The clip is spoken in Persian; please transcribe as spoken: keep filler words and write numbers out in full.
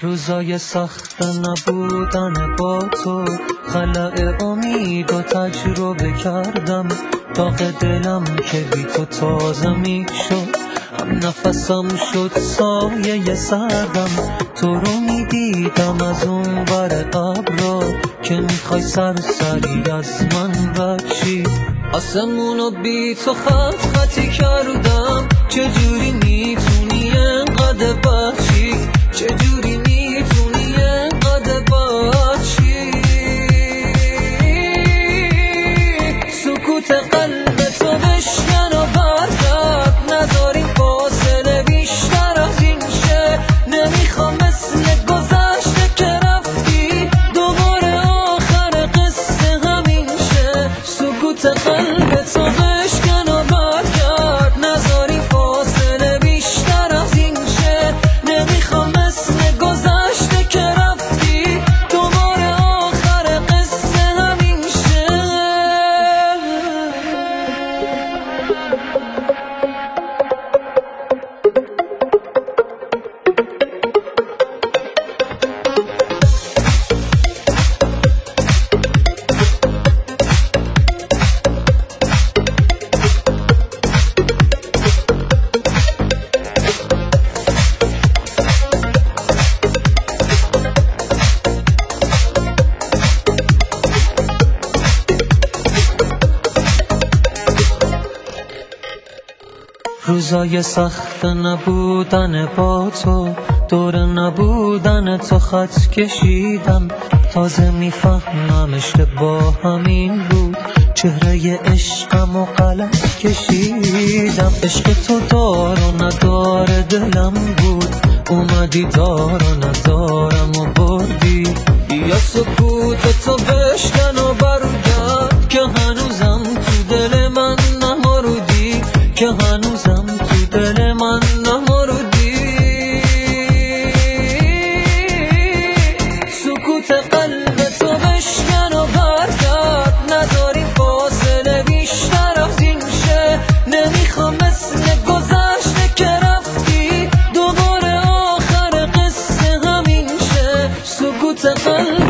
روزای سخت نبودن با تو، خلأ امید و تجربه کردم. داغ دلم که بی تو تازه می شد، هم نفسم شد سایه سردم. تو رو می دیدم از اون ور ابرا، که میخوای سرسری از من بچی. آسمونو بی تو خط خطی کردم. چجوری میتونی انقدر بچی؟ چجوری میتونی انقدر بچی؟ سکوت قلب تو بشکن و برگرد، نذاریم فاصله بیشتر از این شه. نمیخوام مثل گذشته که رفتی دوباره آخر قصه همین شه. سکوت قلب تو بشکن و برگرد، نذاریم فاصله بیشتر از این شه. نمیخوام مثل گذشته که رفتی دوباره آخر قصه همین شه. روزای سخت نبودن با تو، دور نبودن تو خط کشیدم. تازه میفهمم اشتباه همین بود، چهره عشقم و غلط کشیدم. عشق تو دار و ندار دلم بود، اومدی دار و ندارم و بردی. یا سکوت تو بشکن و برگرد، که هنوزم تو دل من نمردی، که هنوزم تو دل من نمردی. سکوت قلب تو بشکن و برگرد، نذاریم فاصله بیشتر از این شه. نمیخوام مثل گذشته که رفتی دوباره آخر قصه همین شه. سکوت قلب